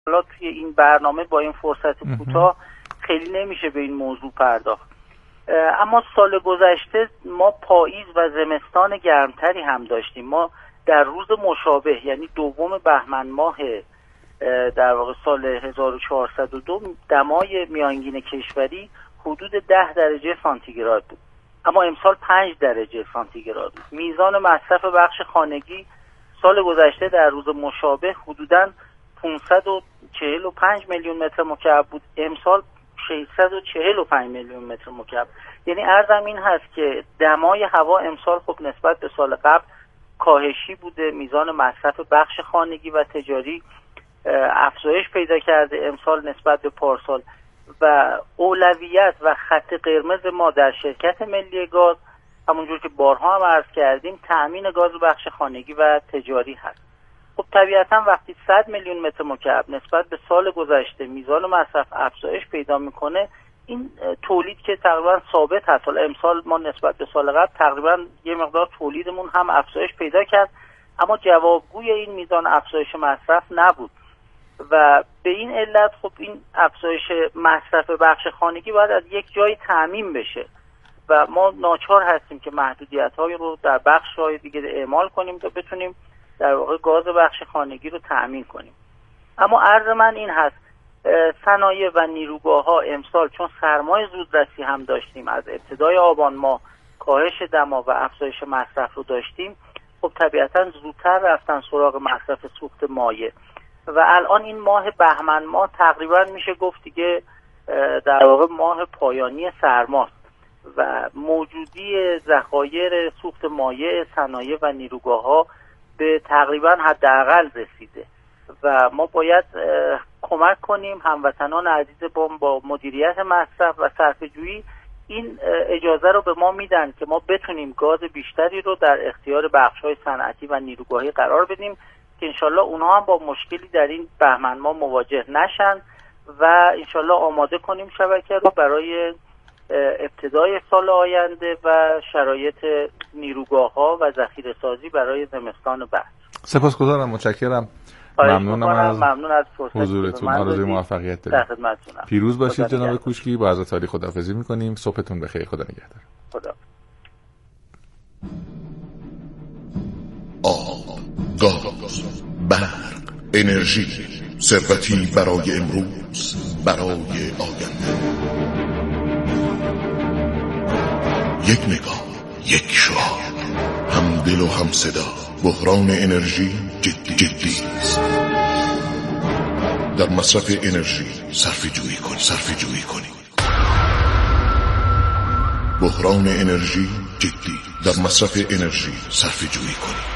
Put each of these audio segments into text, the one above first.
حالا توی این برنامه با این فرصت کوتاه خیلی نمیشه به این موضوع پرداخت. اما سال گذشته ما پاییز و زمستان گرمتری هم داشتیم. ما در روز مشابه یعنی 2 بهمن ماه در واقع سال 1402 دمای میانگین کشوری حدود 10 درجه سانتیگراد بود، اما امسال 5 درجه سانتیگراد بود. میزان مصرف بخش خانگی سال گذشته در روز مشابه حدوداً 545 میلیون متر مکعب بود، امسال 645 میلیون متر مکعب. یعنی عرضم این هست که دمای هوا امسال خب نسبت به سال قبل کاهشی بوده، میزان مصرف بخش خانگی و تجاری افزایش پیدا کرده امسال نسبت به پارسال و اولویت و خط قرمز ما در شرکت ملی گاز همونجور که بارها هم عرض کردیم تأمین گاز بخش خانگی و تجاری هست. خب طبیعتا وقتی 100 میلیون متر مکعب نسبت به سال گذشته میزان مصرف افزایش پیدا میکنه، این تولید که تقریبا ثابت هست، حالا امسال ما نسبت به سال قبل تقریبا یه مقدار تولیدمون هم افزایش پیدا کرد، اما جوابگوی این میزان افزایش مصرف نبود و به این علت خب این افزایش مصرف بخش خانگی باید از یک جای تامین بشه و ما ناچار هستیم که محدودیت‌های رو در بخش‌های دیگه اعمال کنیم تا بتونیم در واقع گاز بخش خانگی رو تأمین کنیم. اما عرض من این هست صنایع و نیروگاه‌ها امسال چون سرمای زودرسی هم داشتیم، از ابتدای آبان ماه کاهش دما و افزایش مصرف رو داشتیم، خب طبیعتاً زودتر رفتن سراغ مصرف سوخت مایع و الان این ماه بهمن ماه تقریبا میشه گفت دیگه در واقع ماه پایانی سرماست و موجودی ذخایر سوخت مایع صنایع و نیروگاه‌ها به تقریبا حداقل رسیده و ما باید کمک کنیم هموطنان عزیز با مدیریت مصرف و صرفه‌جویی. این اجازه رو به ما میدن که ما بتونیم گاز بیشتری رو در اختیار بخش‌های صنعتی و نیروگاهی قرار بدیم که انشالله اونها هم با مشکلی در این بهمن ماه مواجه نشن و انشالله آماده کنیم شبکه رو برای ابتدای سال آینده و شرایط نیروگاه‌ها و ذخیره‌سازی برای زمستان بعد. سپاسگزارم، متشکرم. ممنون از حضورتون. آرزوی موفقیت دارم. در خدمتتونم. پیروز باشید جناب کوشکی. با حضرت عالی خداحافظی می‌کنیم. صبحتون بخیر. خدا نگهدار. خدا. آب، گاز، برق، انرژی، ثروتی برای امروز، برای آینده. یک نگاه، یک شعار، هم دل و هم صدا. بحران انرژی جدی است. در مصرف انرژی صرفه‌جویی کنید. بحران انرژی جدی. در مصرف انرژی صرفه‌جویی کنید.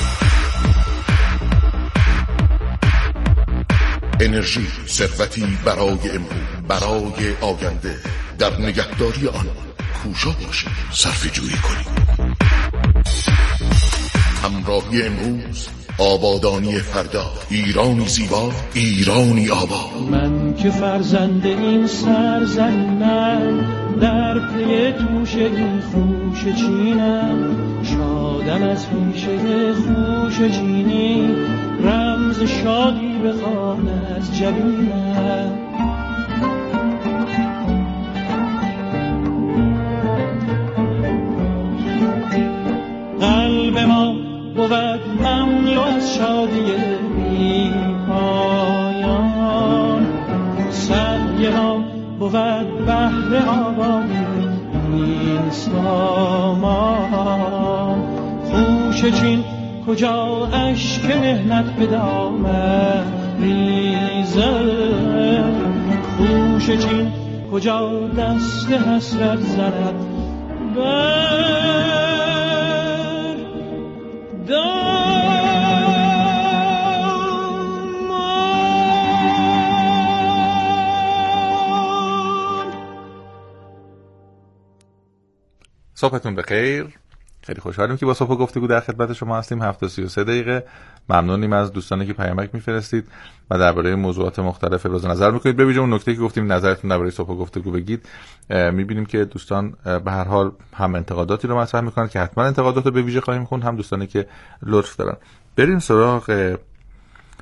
انرژی ثروتی برای امروز، برای آینده. در نگهداری آن کوشا باشید، صرفه‌جویی کنید. همراهی امروز، آبادانی فردا. ایرانی زیبا، ایرانی آباد. من که فرزند این سرزمینم، در پی دوش این خوش چینم. شادم از پیشه خوش چینی، رمز شادی بخوان از جبینم. قلب ما بود مملو از شادی بی پایان، سعی ما بود بهر آبادی این سامان. خوش چین کجا اشک مهنت به دامن ریزد، خوش چین کجا دست حسرت زند بر صبحتون بخیر. خیلی خوشحالیم که با صبح گفتگو در خدمت شما هستیم. 7:33 دقیقه. ممنونیم از دوستانی که پیامک میفرستید و درباره موضوعات مختلف ابراز نظر میکنید. به ویژه اون نکته که گفتیم نظرتون درباره صبح گفتگو بگید. میبینیم که دوستان به هر حال هم انتقاداتی رو مطرح میکنن که حتما انتقادات رو به ویژه خواهیم خوند، هم دوستانی که لطف دارن. بریم سراغ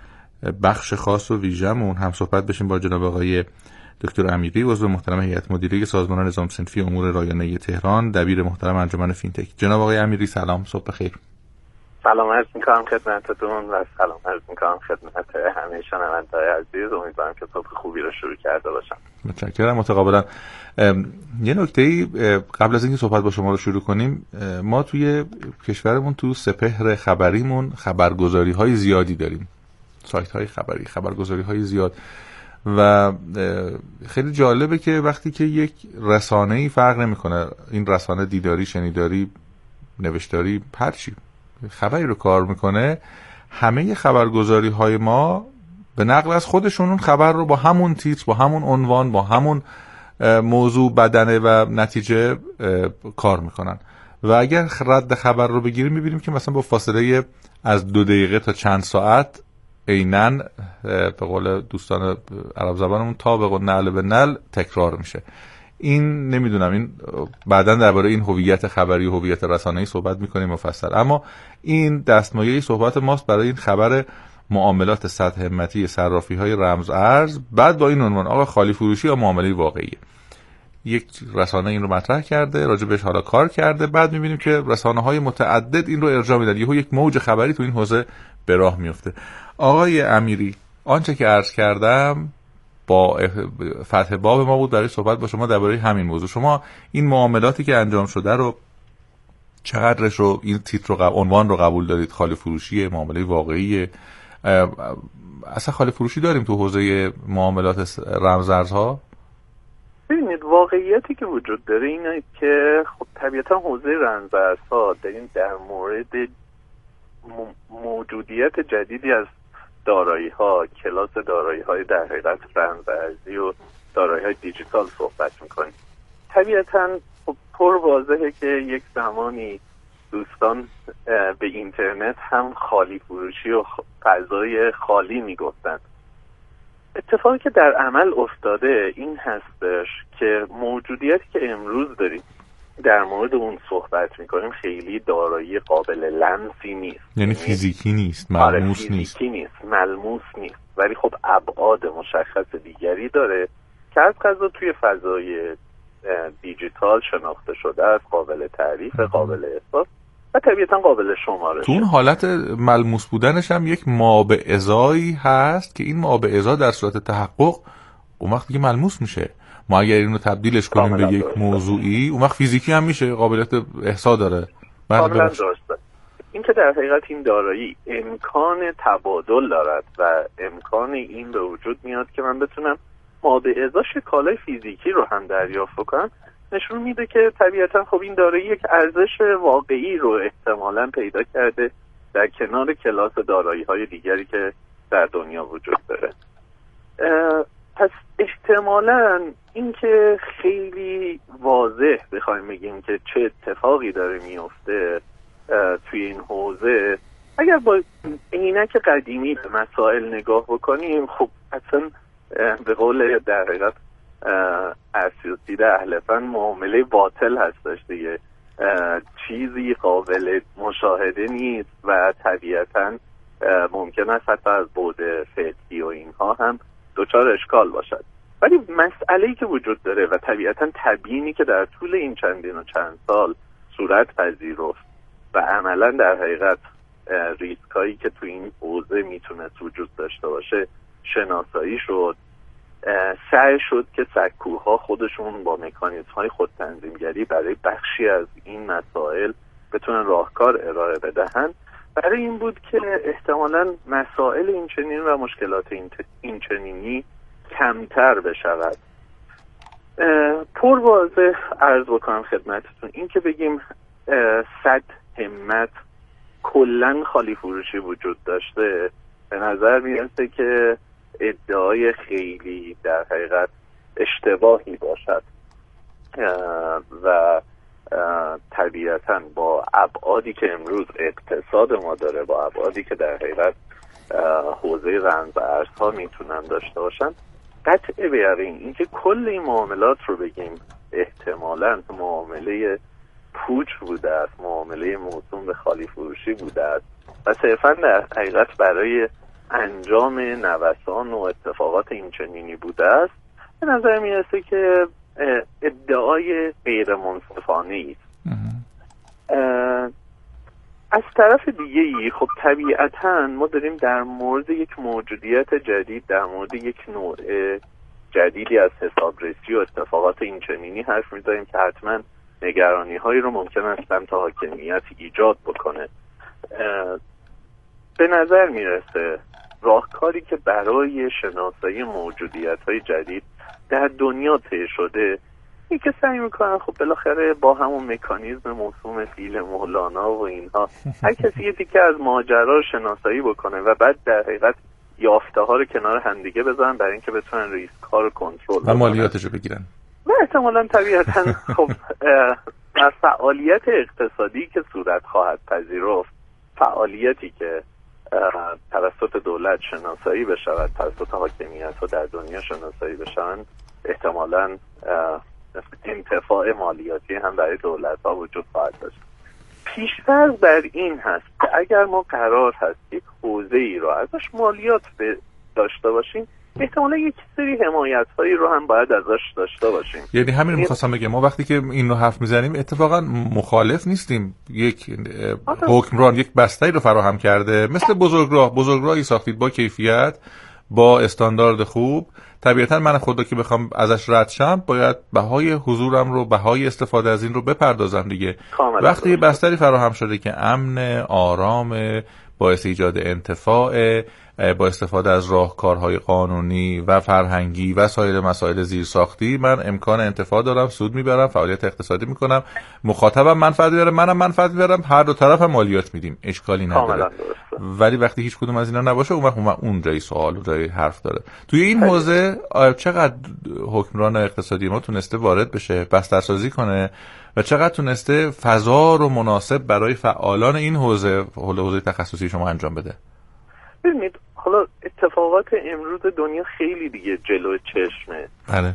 بخش خاص و ویژه‌مون هم صحبت بشیم با جناب آقای دکتر امیری، عضو محترم هیئت مدیره سازمان نظام صنفی امور رایانه تهران، دبیر محترم انجمن فینتک. جناب آقای امیری سلام، صبح بخیر. سلام عرض می‌کنم خدمتتون و سلام عرض می‌کنم خدمت همه شنونده‌های عزیز. امیدوارم که صبح خوبی رو شروع کرده باشم. متشکرم. متقابلا. یه نکته‌ای قبل از اینکه صحبت با شما رو شروع کنیم، ما توی کشورمون تو سپهر خبریمون خبرگزاری‌های زیادی داریم، سایت‌های خبری، خبرگزاری‌های زیاد، و خیلی جالبه که وقتی که یک رسانه‌ای فرق نمی‌کنه، این رسانه دیداری، شنیداری، نوشتاری، هر چی خبری رو کار میکنه، همه خبرگزاری‌های ما به نقل از خودشون اون خبر رو با همون تیتر، با همون عنوان، با همون موضوع، بدنه و نتیجه کار میکنن. و اگر رد خبر رو بگیریم میبینیم که مثلا با فاصله از 2 دقیقه تا چند ساعت عیناً به قول دوستان عرب زبانمون طابق و نعل به نعل تکرار میشه. این نمیدونم، این بعداً درباره این هویت خبری و هویت رسانه‌ای صحبت میکنیم مفصل، اما این دستمایه صحبت ماست برای این خبر معاملات سطح همتی صرافی‌های رمز ارز، بعد با این عنوان آقا خالی فروشی یا معامله واقعیه. یک رسانه این رو مطرح کرده، راجع بهش حالا کار کرده، بعد میبینیم که رسانه‌های متعدد این رو ارجاع میدن، یهو یک موج خبری تو این حوزه به راه میفته. آقای امیری، آنچه که عرض کردم با فتح باب ما بود برای صحبت با شما درباره همین موضوع. شما این معاملاتی که انجام شده رو چقدرش رو، این تیتر رو، عنوان رو قبول دارید؟ خالی فروشی، معامله واقعی؟ اصلا خالی فروشی داریم تو حوزه معاملات رمزارزها؟ ببینید، واقعیتی که وجود داره اینه که خب طبیعتا حوزه رمزارزها داریم در مورد موجودیت جدیدی از دارایی‌ها، کلاس دارایی‌های در حقیقت رمزارزی و دارایی‌های دیجیتال صحبت می‌کنیم. طبیعتاً خب پر واضحه که یک زمانی دوستان به اینترنت هم خالی فروشی و فضای خالی میگفتن. اتفاقی که در عمل افتاده این هستش که موجودیتی که امروز داریم در مورد اون صحبت میکنیم خیلی دارایی قابل لمسی نیست، یعنی فیزیکی نیست، ملموس نیست، ملموس نیست، ولی خب ابعاد مشخص دیگری داره که از قضا توی فضای دیجیتال شناخته شده است، قابل تعریف، قابل احساس و طبیعتا قابل شمارش. تو اون حالت ملموس بودنش هم یک ما به ازایی هست که این ما به ازا در صورت تحقق اون وقت دیگه ملموس میشه. ما اگر اینو تبدیلش کنیم به یک موضوعی، اون وقت فیزیکی هم میشه، قابلیت احسا داره. کاملا درسته. این که در حقیقت این دارایی امکان تبادل دارد و امکان این به وجود میاد که من بتونم ما به ازاش کالای فیزیکی رو هم دریافت کنم، نشون میده که طبیعتا خب این دارایی یک ارزش واقعی رو احتمالاً پیدا کرده در کنار کلاس دارایی‌های دیگری که در دنیا وجود داره. پس احتمالاً این که خیلی واضح بخوایم بگیم که چه اتفاقی داره میفته توی این حوزه، اگر با عینک قدیمی به مسائل نگاه بکنیم، خب اصلا به قول در حقیقت اسیوسید اهل فن معامله باطل هستش دیگه، چیزی قابل مشاهده نیست و طبیعتاً ممکن است حتی از بعد فقهی و اینها هم دچار اشکال باشد. ولی مسئله‌ای که وجود داره و طبیعتاً تبیینی که در طول این چندین و چند سال صورت پذیرفت و عملاً در حقیقت ریسکایی که تو این حوزه میتونه وجود داشته باشه شناسایی شد. سعی شد که سکوها خودشون با مکانیزم‌های خودتنظیمگری برای بخشی از این مسائل بتونن راهکار ارائه بدهن. برای این بود که احتمالاً مسائل اینچنین و مشکلات اینچنینی کمتر بشود. پر واضح عرض بکنم خدمتتون این که بگیم 100 همت کلاً خالی فروشی وجود داشته، به نظر میرسه که ادعای خیلی در حقیقت اشتباهی باشد و طبیعتاً با ابعادی که امروز اقتصاد ما داره، با ابعادی که در حقیقت حوزه رمز ارزها میتونن داشته باشن، قطع به یقین اینکه کل این معاملات رو بگیم احتمالاً معامله پوچ بوده است، معامله موسوم به خالی فروشی بوده است و صرفاً در حقیقت برای انجام نوسان و اتفاقات این چنینی بوده است، به نظر میرسه که ادعای غیر منصفانه است. از طرف دیگه‌ای خب طبیعتاً ما داریم در مورد یک موجودیت جدید، در مورد یک نوع جدیدی از حسابرسی و اتفاقات این چنینی حرف می‌زنیم که حتماً نگرانی‌هایی رو ممکن است سمت حاکمیت ایجاد بکنه. به نظر میرسه راهکاری که برای شناسایی موجودیت‌های جدید در دنیا طی شده این که سعی میکنن خب بالاخره با همون مکانیزم موسوم فیل مولانا و اینها هر کسی یه تیکه از ماجرا رو شناسایی بکنه و بعد در حقیقت یافته ها رو کنار همدیگه بذارن برای اینکه بتونن ریسک ها رو کنترل و مالیاتش رو بگیرن. و احتمالاً طبیعتاً خب از فعالیت اقتصادی که صورت خواهد پذیرفت، فعالیتی که توسط دولت شناسایی بشود، توسط حاکمیت ها در دنیا شناسایی بشوند، احتمالاً انتفاع مالیاتی هم برای دولت ها وجود خواهد داشت. پیش‌فرض بر این هست که اگر ما قرار هست یک حوزه ای رو ازش مالیات داشته باشیم، احتمالا یک سری حمایت هایی رو هم باید ازش داشته باشیم. یعنی همین می‌خواستم بگم، ما وقتی که این رو حرف میزنیم اتفاقا مخالف نیستیم. یک حکمران یک بستری رو فراهم کرده مثل بزرگراهی ساختید با کیفیت، با استاندارد خوب. طبیعتا من خود که بخوام ازش رد شم باید بهای حضورم رو، بهای استفاده از این رو بپردازم دیگه. وقتی یه بستری فراهم شده که امن، آرام، باعث ایجاد انتفاع، با استفاده از راهکارهای قانونی و فرهنگی و سایر مسائل زیرساختی، من امکان انتفاع دارم، سود میبرم، فعالیت اقتصادی میکنم، مخاطبم منفعت میبره، منم منفعت میبرم، هر دو طرف هم مالیات میدیم، اشکالی نداره. ولی وقتی هیچ کدوم از اینا نباشه اون جای سوال و جای حرف داره. توی این حوزه چقدر حکمران اقتصادی ما تونسته وارد بشه، بسترسازی کنه و چقدر تونسته فضا رو مناسب برای فعالان این حوزه تخصصی شما انجام بده؟ ببینید، حالا اتفاقات امروز دنیا خیلی دیگه جلو چشمه. بله.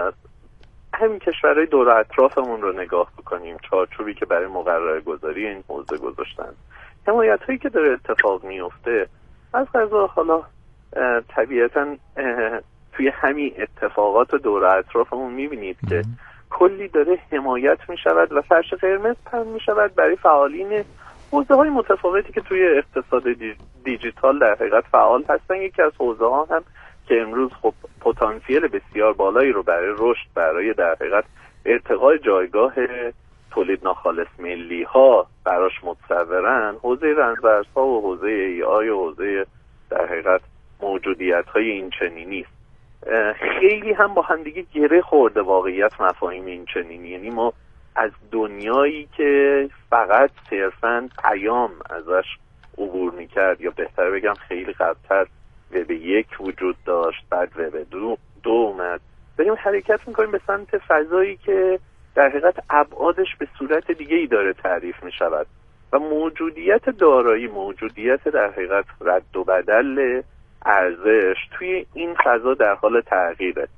همین کشورهای دور اطرافمون رو نگاه بکنیم، چارچوبی که برای مقرره گذاری این حوزه گذاشتن، حمایت هایی که داره اتفاق میفته، از قضا حالا طبیعتا توی همین اتفاقات دور اطرافمون میبینید که کلی داره حمایت میشود و فرش قرمز پهن میشود برای فعالین حوزه های متفاوتی که توی اقتصاد دیجیتال در حقیقت فعال هستن. یکی از حوزه ها هم که امروز خب پتانسیل بسیار بالایی رو برای رشد، برای در حقیقت ارتقای جایگاه تولید ناخالص ملی ها براش متصورن، حوزه رمزارزها و حوزه ای آی و حوزه در حقیقت موجودیت های این چنینی است. خیلی هم با هم دیگه گره خورده واقعیت مفاهیم این چنینی. یعنی ما از دنیایی که فقط صرفاً پیام ازش عبور میکرد، یا بهتر بگم خیلی قبلتر وب 1 وجود داشت، بعد وب 2 اومد، داریم حرکت میکنیم به سمت فضایی که در حقیقت ابعادش به صورت دیگه ای داره تعریف میشود و موجودیت دارایی، موجودیت در حقیقت رد و بدل ارزش توی این فضا در حال تغییره.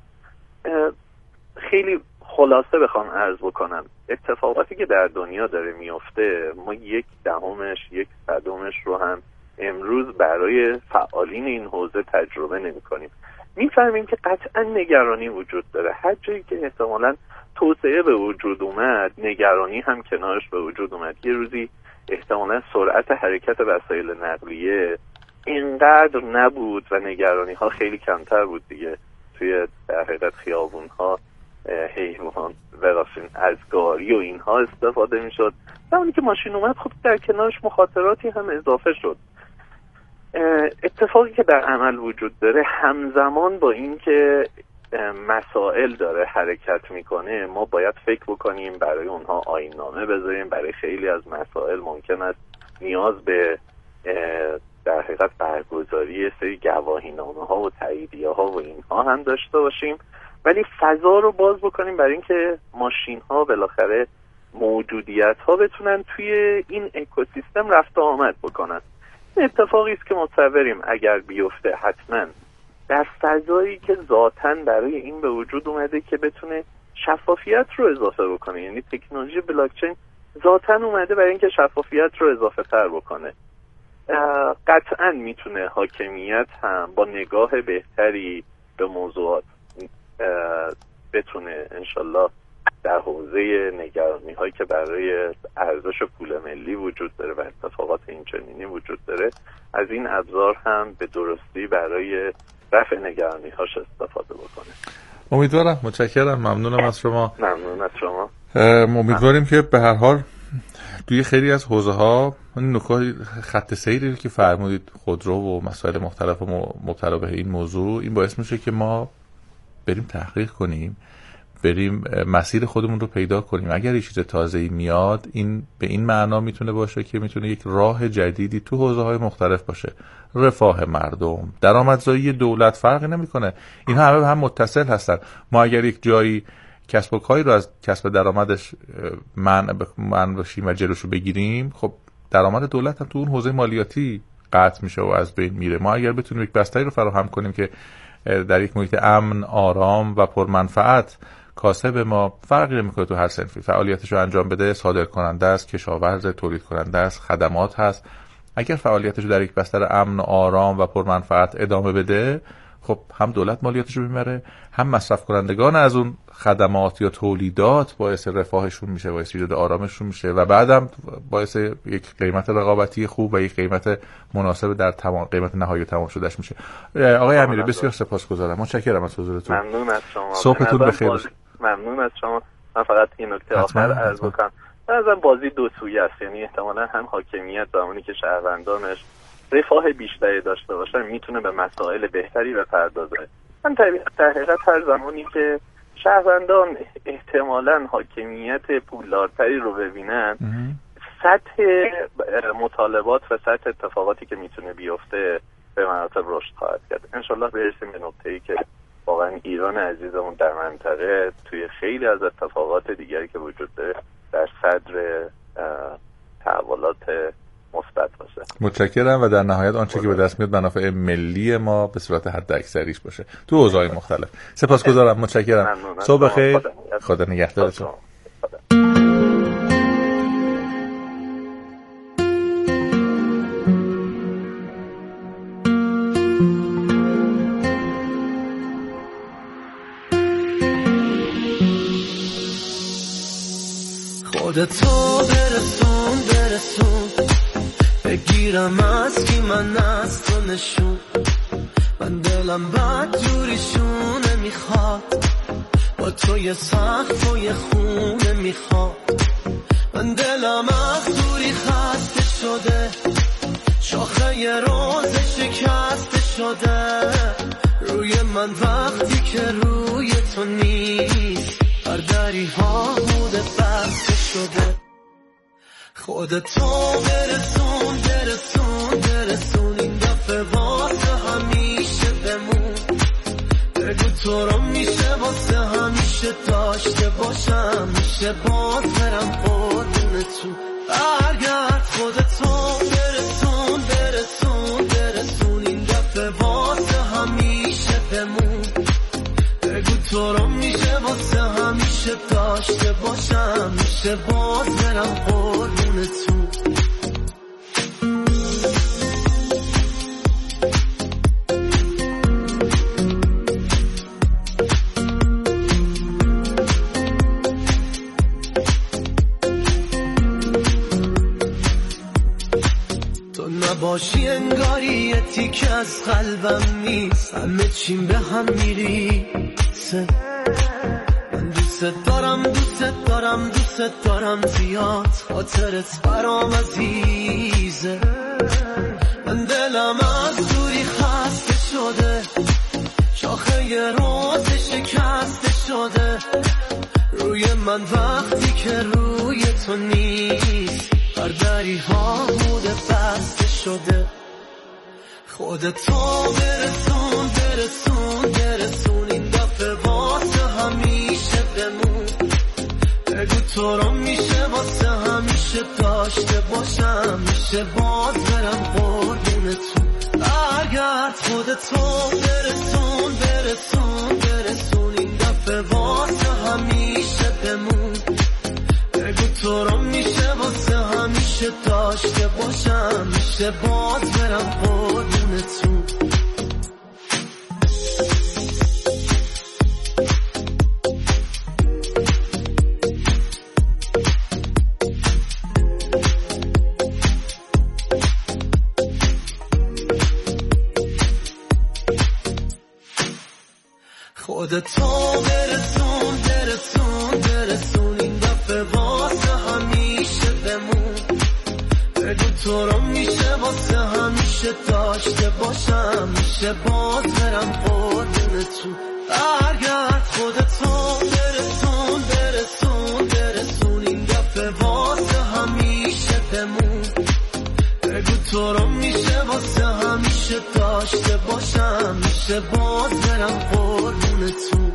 خیلی خلاصه بخوام عرض بکنم، اتفاقاتی که در دنیا داره میفته ما 1/100 رو هم امروز برای فعالین این حوزه تجربه نمی کنیم. میفهمیم که قطعا نگرانی وجود داره. هر جایی که احتمالاً توسعه به وجود اومد، نگرانی هم کنارش به وجود اومد. یه روزی احتمالاً سرعت حرکت وسایل نقلیه اینقدر نبود و نگرانی ها خیلی کمتر بود دیگه. توی در حقیقت خیابون ها حیوان از گاری و اینها استفاده می شد. زمانی که ماشین اومد خب در کنارش مخاطراتی هم اضافه شد. اتفاقی که در عمل وجود داره همزمان با این که مسائل داره حرکت میکنه، ما باید فکر بکنیم برای اونها آیین‌نامه بذاریم. برای خیلی از مسائل ممکن است نیاز به در حقیقت برگزاری سری گواهینامه ها و تاییدیه ها و اینها هم داشته باشیم، ولی فضا رو باز بکنیم برای اینکه ماشین ها بالاخره موجودیت ها بتونن توی این اکوسیستم رفت و آمد بکنن. این اتفاقی است که متصوریم اگر بیفته حتما در فضایی که ذاتاً برای این به وجود اومده که بتونه شفافیت رو اضافه بکنه. یعنی تکنولوژی بلاکچین ذاتاً اومده برای اینکه شفافیت رو اضافه تر بکنه. قطعا میتونه حاکمیت هم با نگاه بهتری به موضوعات بتونه انشالله در حوزه نگرانی هایی که برای ارزش پول ملی وجود داره و اتفاقات اینچنینی وجود داره از این ابزار هم به درستی برای رفع نگرانی هاش استفاده بکنه. امیدوارم. متشکرم. ممنونم از شما. ممنون از شما. امیدواریم که به هر حال توی خیلی از حوزه ها نکات خط سیری که فرمودید، خودرو و مسائل مختلف مبتلا به این موضوع، این باعث میشه که ما بریم تحقیق کنیم، بریم مسیر خودمون رو پیدا کنیم. اگر یه چیز تازه‌ای میاد، این به این معنا میتونه باشه که میتونه یک راه جدیدی تو حوزه‌های مختلف باشه. رفاه مردم، درآمدزایی دولت فرقی نمیکنه. اینها همه به هم متصل هستن. ما اگر یک جایی کسب و کاری رو از کسب درآمدش منع بشیم و جلوشو بگیریم، خب درآمد دولت هم تو اون حوزه مالیاتی قطع میشه و از بین میره. ما اگر بتونیم یک بستری رو فراهم کنیم که در یک محیط امن، آرام و پرمنفعت کاسب ما، فرقی نمیکنه تو هر صنفی فعالیتش رو انجام بده، صادر کننده است، کشاورز، تولید کننده است، خدمات هست، اگر فعالیتش رو در یک بستر امن و آرام و پرمنفعت ادامه بده، خب هم دولت مالیاتش رو میبره، هم مصرف کنندگان از اون خدمات یا تولیدات باعث رفاهشون میشه، باعث ایجاد آرامشون میشه و بعدم باعث یک قیمت رقابتی خوب و یک قیمت مناسب در قیمت نهایی تمام شدهش میشه. آقای امیری بسیار سپاسگزارم. متشکرم از حضورتون. ممنون از شما. صبحتون بخیر. ممنون از شما. من فقط این نکته آخر عرض بکنم. مثلا بازی دو سویه است، یعنی احتمالاً هم حاکمیت زمانی که شهروندانش رفاه بیشتری داشته باشن میتونه به مسائل بهتری بپردازه. من در حقیقت هر زمانی که شهروندان احتمالاً حاکمیت پولدارتری رو ببینن، سطح مطالبات و سطح اتفاقاتی که میتونه بیفته به مراتب رشد خواهد کرد. انشالله برسیم به نقطه‌ای که واقعا ایران عزیزمون در منطقه توی خیلی از اتفاقات دیگری که وجود داره در صدر تحولات مثبت باشه. متشکرم و در نهایت آنچه که به دست میاد منافع ملی ما به صورت حد اکثریش باشه تو حوزه‌های مختلف. سپاسگزارم. متشکرم. صبح بخیر. خدا نگهدارتون. خودتو برسون بگیرم از کی من از تو نشون، من دلم بد جوریشونه میخواد، با تو یه سخت و یه خونه میخواد، من دلم از دوری خسته شده، شاخه یه روز شکسته شده، روی من وقتی که روی تو نیست، هر دری ها بوده بسته شده. خودتو برسون این دفعه واسه همیشه بمون، بگو تو رو میشه واسه همیشه داشته باشم، میشه باز برم قربونتون، برگرد خودتو برسون این دفعه واسه همیشه بمون، بگو تو رو میشه واسه همیشه داشته باشم، میشه باز برم قربونتون. نباشی انگاری یه تیک از قلبم نیست، همه چیم به هم میریسه، من دوست دارم زیاد، خاطرت برام عزیزه، من دلم از دوری خسته شده، شاخه یه روز شکسته شده، روی من وقتی که روی تو نیست، برداری ها بوده بسته شده. خودتو برسون این دفعه واسه همیشه بمون، بگو تو رو میشه واسه همیشه داشته باشم، میشه باز برم قربونتون، برگرد خودتو برسون این دفعه واسه همیشه بمون، بگو تو رو میشه واسه همیشه داشته باشم، میشه میشه باز برم قربونتون. خودتو برسون این دفعه واسه همیشه بمون. بگو تو رو میشه واسه همیشه داشته باشم، میشه باز برم قربونتون. برگرد خودتو برسون این دفعه واسه همیشه بمون. بگو تو رو میشه واسه همیشه داشته باشم، میشه باز برم قربونتون.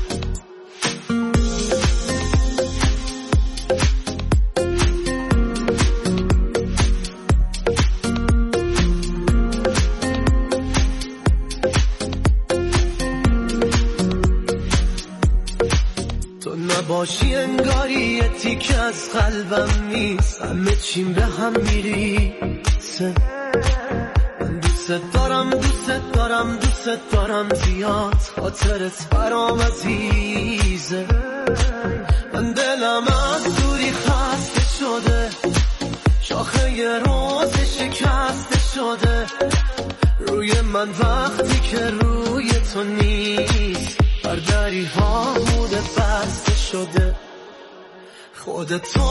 تو نباشی انگاری یه تیک از قلبم نیست، همه چیم به هم میریسه. من دوست دارم زیاد، خاطرت برام عزیزه. من دلم از دوری خسته شده، شاخه یه روز شکسته شده. روی من وقتی که روی تو نیست، بر دری ها بوده بسته شده. خودتو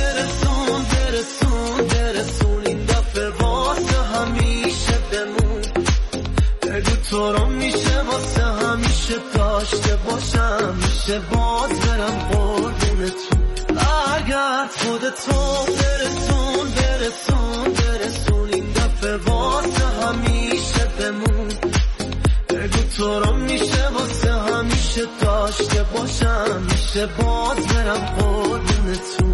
برسون این دفعه واسه همیشه بمون. بگو تو رو میشه واسه همیشه داشته باشم، میشه باز برم قربونتون. برگرد خودتو برسون این دفعه واسه همیشه بمون. بگو تو رو میشه واسه همیشه داشته باشم، میشه باز برم قربونتون.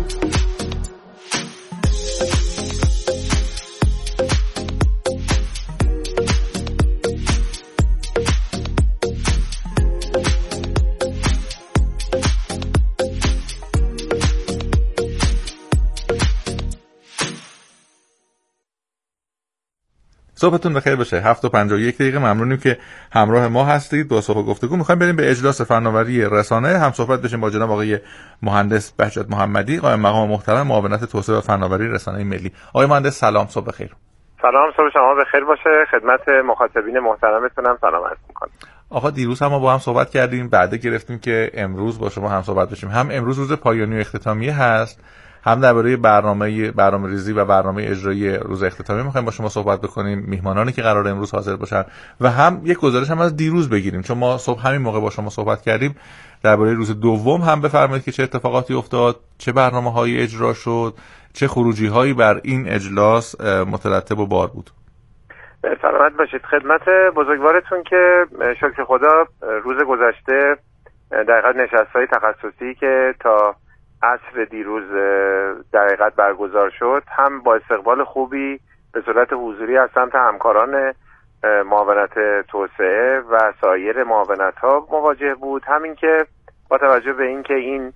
صبحتون بخیر باشه. 7:51 ممنونیم که همراه ما هستید. با صبح گفتگو میخوایم بریم به اجلاس فناوری رسانه، هم صحبت بشیم با جناب آقای مهندس بهجت محمدی، قائم مقام محترم معاونت توسعه و فناوری رسانه ملی. آقای مهندس سلام، صبح بخیر. سلام، صبح شما بخیر باشه. خدمت مخاطبین محترمتونم سلام عرض می‌کنم. آقا دیروز هم ما با هم صحبت کردیم، بعد گرفتیم که امروز با شما هم صحبت بشیم. هم امروز روز پایانی و اختتامیه هست، هم درباره برنامه‌ریزی و برنامه اجرایی روز اختتامیه می‌خوایم با شما صحبت بکنیم، میهمانانی که قرار امروز حاضر باشن، و هم یک گزارش هم از دیروز بگیریم، چون ما صبح همین موقع با شما صحبت کردیم. درباره روز دوم هم بفرمایید که چه اتفاقاتی افتاد، چه برنامه‌هایی اجرا شد، چه خروجی‌هایی بر این اجلاس مترتب و بار بود. سلامت باشید. خدمت بزرگوارتون که شکر خدا روز گذشته در حقیقت نشست‌های تخصصی که تا عصر دیروز در حقیقت برگزار شد، هم با استقبال خوبی به صورت حضوری از سمت همکاران معاونت توسعه و سایر معاونت‌ها مواجه بود. همین که با توجه به اینکه این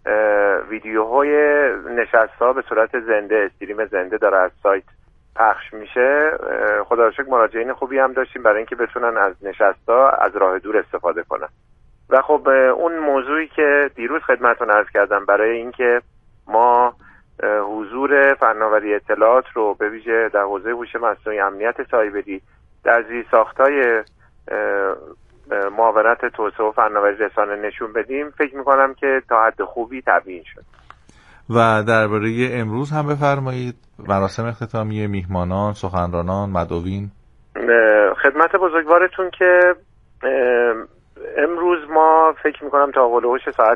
ویدیوهای نشست‌ها به صورت زنده، استریم زنده داره از سایت پخش میشه، خدا رو شکر مراجعین خوبی هم داشتیم برای اینکه بتونن از نشست‌ها از راه دور استفاده کنن. و خب اون موضوعی که دیروز خدمتتون عرض کردم برای اینکه ما حضور فناوری اطلاعات رو به ویژه در حوزه هوش مصنوعی، امنیت سایبری در زیرساخت‌های معاونت توسعه و فناوری رسانه نشون بدیم، فکر می‌کنم که تا حد خوبی تبیین شد. و درباره امروز هم بفرمایید، مراسم اختتامیه، میهمانان، سخنرانان، مدعوین. خدمت بزرگوارتون که امروز ما فکر میکنم تا هولوش ساعت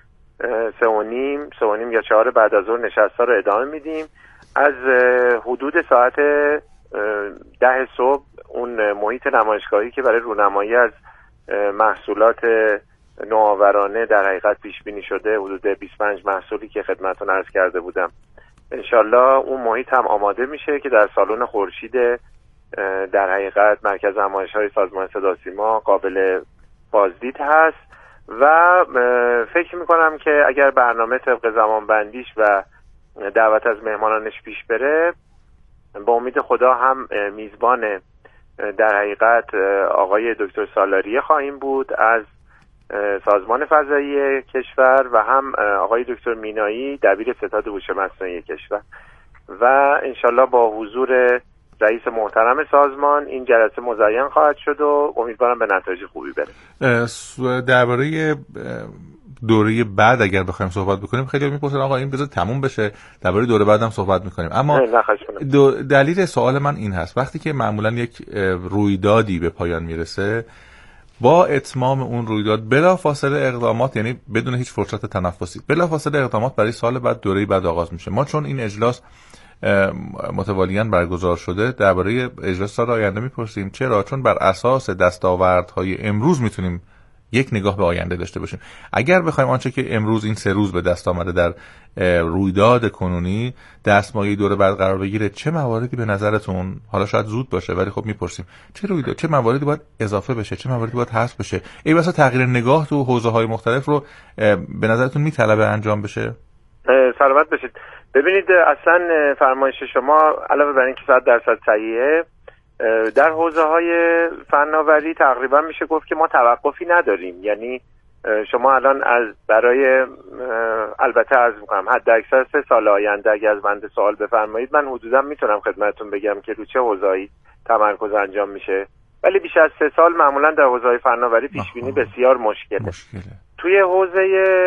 3:30 یا 4 بعد از ظهر نشست‌ها رو ادامه میدیم. از حدود ساعت 10 صبح اون محیط نمایشگاهی که برای رونمایی از محصولات نوآورانه در حقیقت پیش بینی شده، حدود 25 محصولی که خدمتتون عرض کرده بودم، انشالله اون محیط هم آماده میشه که در سالن خورشید در حقیقت مرکز نمایش‌های سازمان صدا سیما قابل بازدید هست. و فکر میکنم که اگر برنامه طبق زمان بندیش و دعوت از مهمانانش پیش بره، با امید خدا هم میزبان در حقیقت آقای دکتر سالاریه خواهیم بود از سازمان فضایی کشور و هم آقای دکتر مینایی دبیر ستاد هوش مصنوعی کشور و انشالله با حضور رئیس محترم سازمان این جلسه مزین خواهد شد و امیدوارم به نتایج خوبی برسه. درباره دوره بعد اگر بخوایم صحبت بکنیم خیلی میپرسن آقا این بذار تموم بشه، درباره دوره بعد هم صحبت میکنیم، اما دلیل سوال من این هست وقتی که معمولا یک رویدادی به پایان میرسه با اتمام اون رویداد بلافاصله اقدامات، یعنی بدون هیچ فرصت تنفسی بلافاصله اقدامات برای سال بعد دوره بعد آغاز میشه. ما چون این اجلاس متوالیاً برگزار شده درباره اجلاس سال آینده میپرسیم. چرا؟ چون بر اساس دستاوردهای امروز میتونیم یک نگاه به آینده داشته باشیم. اگر بخوایم آنچه که امروز این 3 روز به دست آمده در رویداد کنونی دستمایه دوره بعد قرار بگیره، چه مواردی به نظرتون، حالا شاید زود باشه ولی خب میپرسیم، چه مواردی باید اضافه بشه، چه مواردی باید حذف بشه؟ ای واسه تغییر نگاه تو حوزه‌های مختلف رو به نظرتون میطلبه انجام بشه؟ سلامت باشید. ببینید اصلا فرمایش شما علاوه بر اینکه 100% صحیحه، در حوزه‌های فناوری تقریبا میشه گفت که ما توقفی نداریم. یعنی شما الان برای البته عرض میکنم حد اکثر 3 سال آینده اگر از بنده سوال بفرمایید من حدودا میتونم خدمتتون بگم که رو چه حوزه‌ای تمرکز انجام میشه، ولی بیش از 3 سال معمولا در حوزه‌های فناوری پیش بینی بسیار مشکله. توی حوزه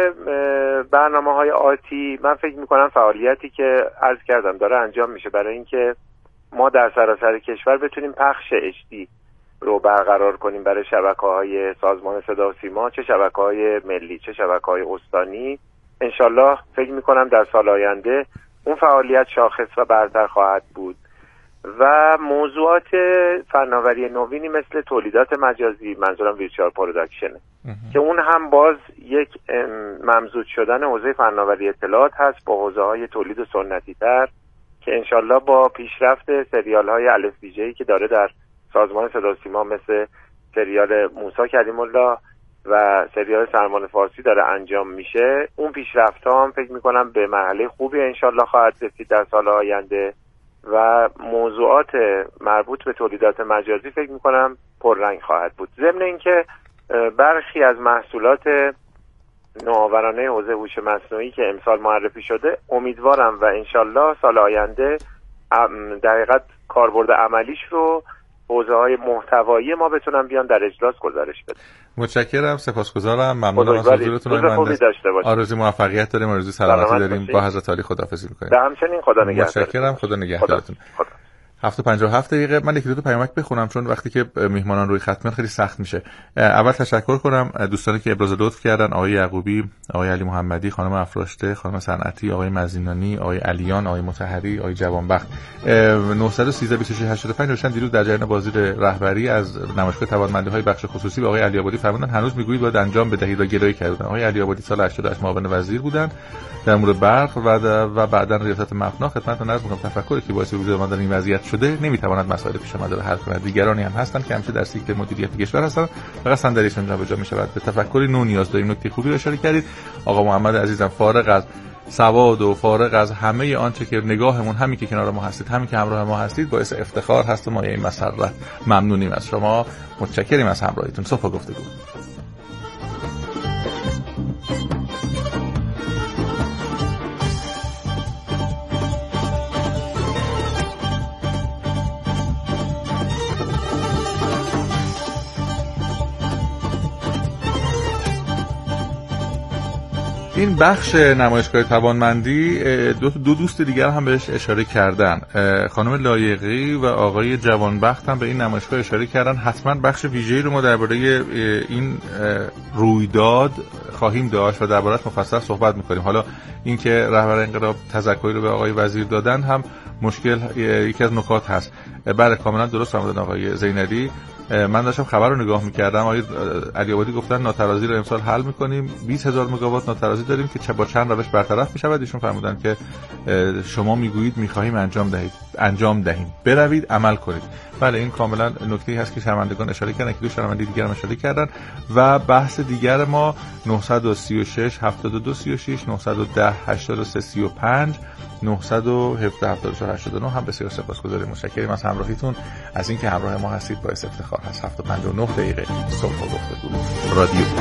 برنامه‌های آتی من فکر میکنم فعالیتی که عرض کردم داره انجام میشه برای اینکه ما در سراسر کشور بتونیم پخش HD رو برقرار کنیم برای شبکه‌های سازمان صدا و سیما، چه شبکه‌های ملی چه شبکه‌های استانی. انشالله فکر میکنم در سال آینده اون فعالیت شاخص و برتر خواهد بود و موضوعات فناوری نوینی مثل تولیدات مجازی، منظورم ویرچوال پروداکشنه که اون هم باز یک ممزوج شدن حوزه فناوری اطلاعات هست با حوزه‌های تولید سنتی تر که انشالله با پیشرفت سریال‌های الف ویژه‌ای که داره در سازمان صدا و سیما مثل سریال موسی کلیم الله و سریال سرمان فارسی داره انجام میشه، اون پیشرفت‌ها هم فکر می‌کنم به مرحله خوبی انشالله خواهد رسید در سال آینده و موضوعات مربوط به تولیدات مجازی فکر می‌کنم پررنگ خواهد بود. ضمن اینکه برخی از محصولات نوآورانه حوزه هوش مصنوعی که امسال معرفی شده امیدوارم و انشالله سال آینده در حقیقت کاربرد عملیش رو حوزه‌های محتوایی ما بتونن بیان در اجلاس گزارش بدن. متشکرم، سپاسگزارم، ممنونم از حضورتون. آرزوی موفقیت داریم، آرزوی سلامتی داریم. با حضرت عالی خداحافظی می‌کنیم. همچنین خدا نگهدار. متشکرم، خدا نگهدارتون. 7:57 دقیقه. من یکی دو تا پیامک بخونم چون وقتی که میهمانان روی خط میان خیلی سخت میشه. اول تشکر کنم دوستانی که ابراز لطف کردن، آقای یعقوبی، آقای علی محمدی، خانم افراشته، خانم صنعتی، آقای مزینانی، آقای علیان، آقای مطهری، آقای جوانبخت. 913 2685 نوشتن دیروز در جریان بازدید رهبری از نمایشگاه توانمندی‌های بخش خصوصی به آقای علی آبادی فرمودن هنوز میگویید باید انجام بدهید و گرایی کردن. آقای علی آبادی سال 88 معاون وزیر بودن در امور برق و بعداً ریاست مفنا. خدمتتون عرض می‌کنم تفکری که باعث وجود ما در این وضعیت شده نمی‌تواند مسائل پیش آمده را حل کند. دیگرانی هم هستند که همیشه در سیکل مدیریت کشور هستند فقط صندلیشون جابجا می‌شود. به تفکری نو نیاز داریم. نکته خوبی رو اشاره کردید آقا محمد عزیزم. فارغ از سواد و فارغ از همه آنچه که نگاهمون همین که کنار ما هستید، همین که همراه ما هستید باعث افتخار هست و مایه مسرت. ممنونیم از شما، متشکریم از همراهیتون. صبح گفتگو. این بخش نمایشگاه توانمندی دو دوست دیگر هم بهش اشاره کردن. خانم لایقی و آقای جوانبخت هم به این نمایشگاه اشاره کردن. حتما بخش ویژه‌ای رو ما درباره این رویداد خواهیم داشت و درباره‌اش مفصل صحبت می‌کنیم. حالا اینکه رهبر انقلاب تذکری رو به آقای وزیر دادن هم مشکل یکی از نکات هست. بله کاملا درست فرمودن آقای زینالی. من داشتم خبر رو نگاه می‌کردم، آقای علی آبادی گفتن ناترازی رو امسال حل می‌کنیم، 20000 مگاوات ناترازی داریم که با چند روش برطرف می‌شود. ایشون فرمودن که شما میگویید می‌خواهیم انجام دهید. انجام دهیم. بروید عمل کنید. بله این کاملا نکته‌ای هست که شنوندگان اشاره کردن که دو شنونده دیگر هم اشاره کردن. و بحث دیگر ما 936 72 36 910 83 35 917 74 89 هم بسیار سپاسگزاریم. متشکریم از همراهیتون، از اینکه همراه ما هستید، باعث افتخار هست. 7:59 صبح گفتگو رادیو